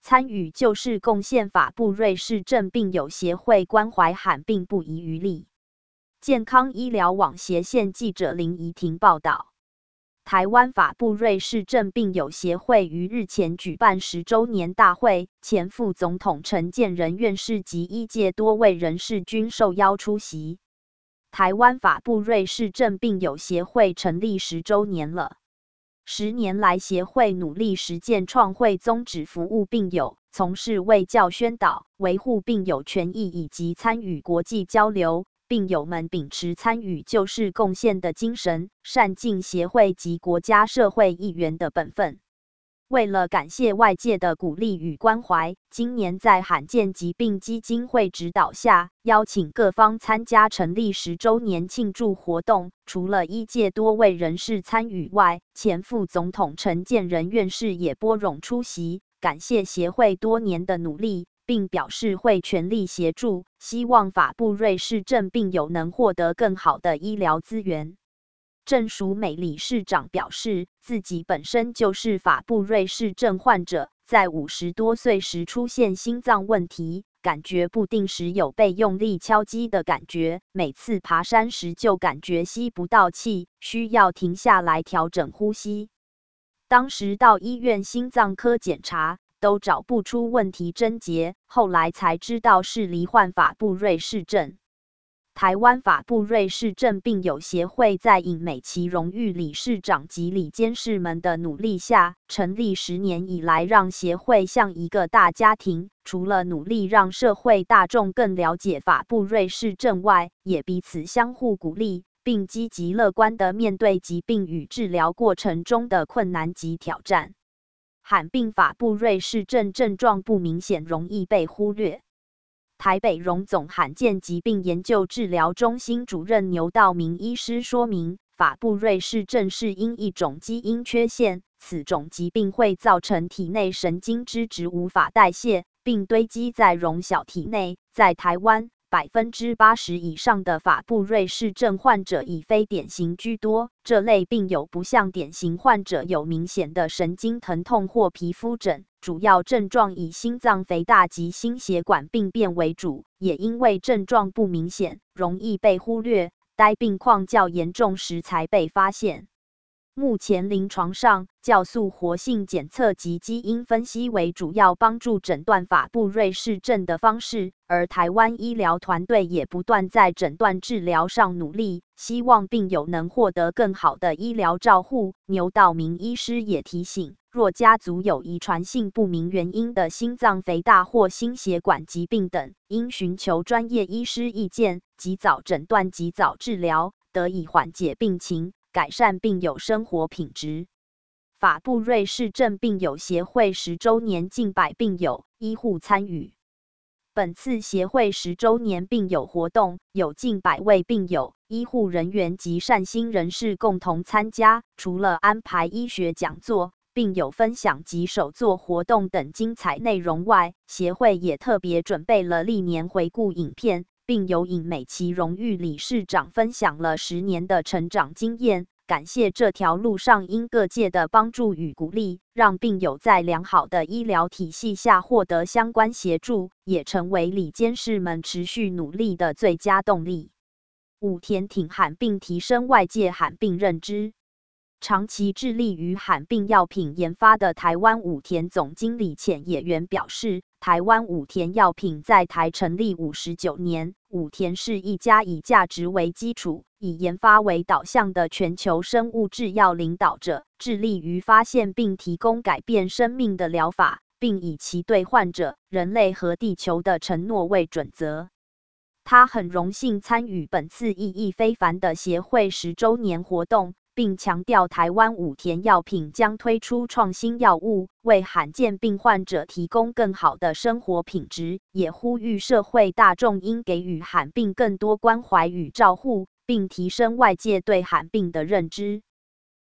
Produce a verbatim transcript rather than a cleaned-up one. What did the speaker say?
参与救世贡献法部瑞士镇病友协会关怀罕病不遗余力。健康医疗网斜线记者林怡婷报道。台湾法部瑞士镇病友协会于日前举办十周年大会，前副总统陈建仁院士及医界多位人士均受邀出席。台湾法部瑞士镇病友协会成立十周年了。十年来，协会努力实践创会宗旨，服务病友，从事卫教宣导、维护病友权益以及参与国际交流。病友们秉持参与救世贡献的精神，善尽协会及国家社会一员的本分。为了感谢外界的鼓励与关怀，今年在罕见疾病基金会指导下，邀请各方参加成立十周年庆祝活动。除了医界多位人士参与外，前副总统陈建仁院士也拨冗出席，感谢协会多年的努力，并表示会全力协助，希望法部瑞士镇病友能获得更好的医疗资源。郑淑美理事长表示，自己本身就是法部瑞士镇患者，在五十多岁时出现心脏问题，感觉不定时有被用力敲击的感觉，每次爬山时就感觉吸不到气，需要停下来调整呼吸。当时到医院心脏科检查，都找不出问题症结，后来才知道是罹患法部瑞士症。台湾法部瑞士镇病友协会在尹美琪荣誉理事长及理监事们的努力下，成立十年以来，让协会像一个大家庭。除了努力让社会大众更了解法部瑞士症外，也彼此相互鼓励，并积极乐观地面对疾病与治疗过程中的困难及挑战。罕病法部瑞士症症状不明显，容易被忽略。台北荣总罕见疾病研究治疗中心主任牛道明医师说明，法部瑞士症是因一种基因缺陷，此种疾病会造成体内神经脂质无法代谢，并堆积在容小体内。在台湾，百分之八十以上的法部瑞士症患者以非典型居多，这类病友不像典型患者有明显的神经疼痛或皮肤疹，主要症状以心脏肥大及心血管病变为主，也因为症状不明显，容易被忽略，待病况较严重时才被发现。目前临床上，酵素活性检测及基因分析为主要帮助诊断法部瑞士症的方式，而台湾医疗团队也不断在诊断治疗上努力，希望病友能获得更好的医疗照护。牛道明医师也提醒，若家族有遗传性不明原因的心脏肥大或心血管疾病等，应寻求专业医师意见，及早诊断、及早治疗，得以缓解病情，改善病友生活品质。法部瑞士镇病友协会十周年，近百病友、医护参与。本次协会十周年病友活动，有近百位病友、医护人员及善心人士共同参加。除了安排医学讲座、病友分享及手作活动等精彩内容外，协会也特别准备了历年回顾影片，并由尹美琪荣誉理事长分享了十年的成长经验，感谢这条路上因各界的帮助与鼓励，让病友在良好的医疗体系下获得相关协助，也成为理监事们持续努力的最佳动力。武田挺罕病，提升外界罕病认知。长期致力于罕病药品研发的台湾武田总经理浅野原表示，台湾武田药品在台成立五十九年，武田是一家以价值为基础、以研发为导向的全球生物制药领导者，致力于发现并提供改变生命的疗法，并以其对患者、人类和地球的承诺为准则。他很荣幸参与本次意义非凡的协会十周年活动，并强调台湾武田药品将推出创新药物，为罕见病患者提供更好的生活品质，也呼吁社会大众应给予罕病更多关怀与照护，并提升外界对罕病的认知。